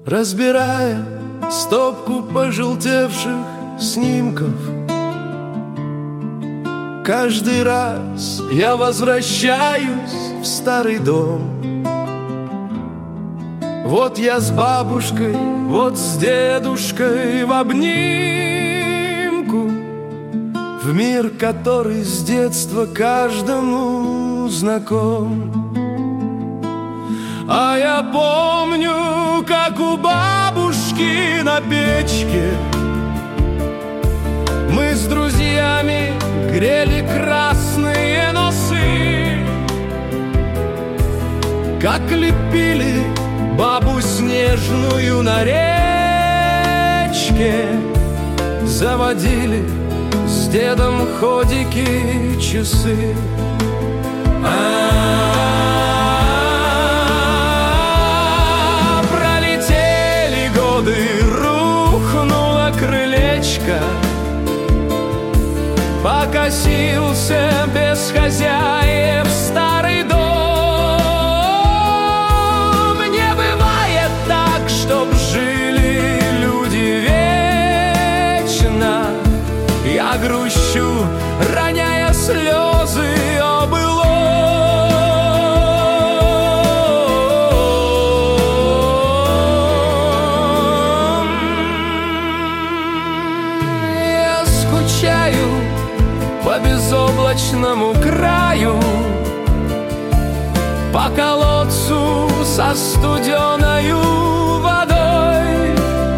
разбирая стопку пожелтевших снимков. Каждый раз я возвращаюсь в старый дом. Вот я с бабушкой, вот с дедушкой в обнимку, в мир, который с детства каждому знаком. А я помню, как у бабушки на печке мы с друзьями грели красные носы, как лепили бабу снежную на речке, заводили с дедом ходики, часы. Пролетели годы, рухнуло крылечко, покосился без хозяев старый дом. Не бывает так, чтоб жили люди вечно. Я грущу, роняя слезы о былом. Я скучаю по безоблачному краю, по колодцу со студеною водой.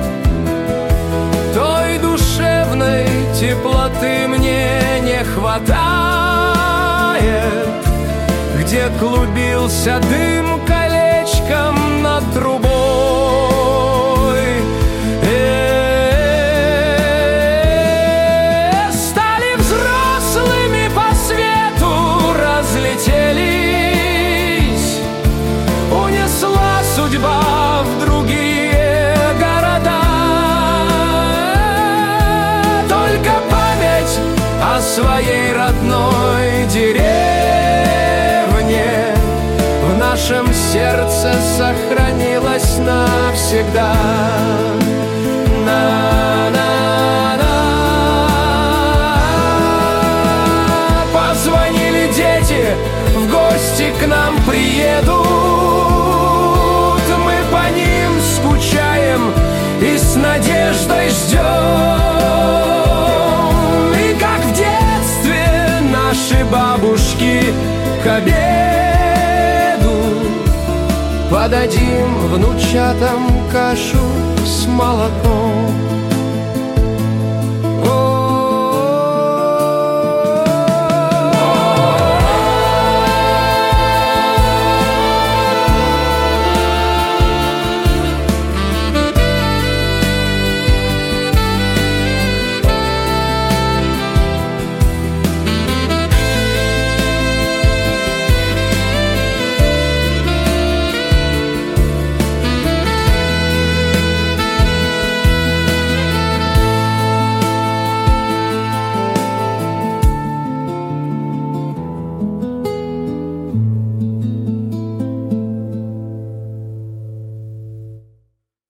Той душевной теплоты мне не хватает, где клубился дым колечком над трубой. Стали взрослыми по свету, разлетелись, унесла судьба в другие города. Только память о своей родной деревне в нашем сердце сохранилась навсегда. Позвонили дети, в гости к нам приедут. Мы по ним скучаем и с надеждой ждем. И как в детстве наши бабушки к обеду подадим внучатам кашу с молоком.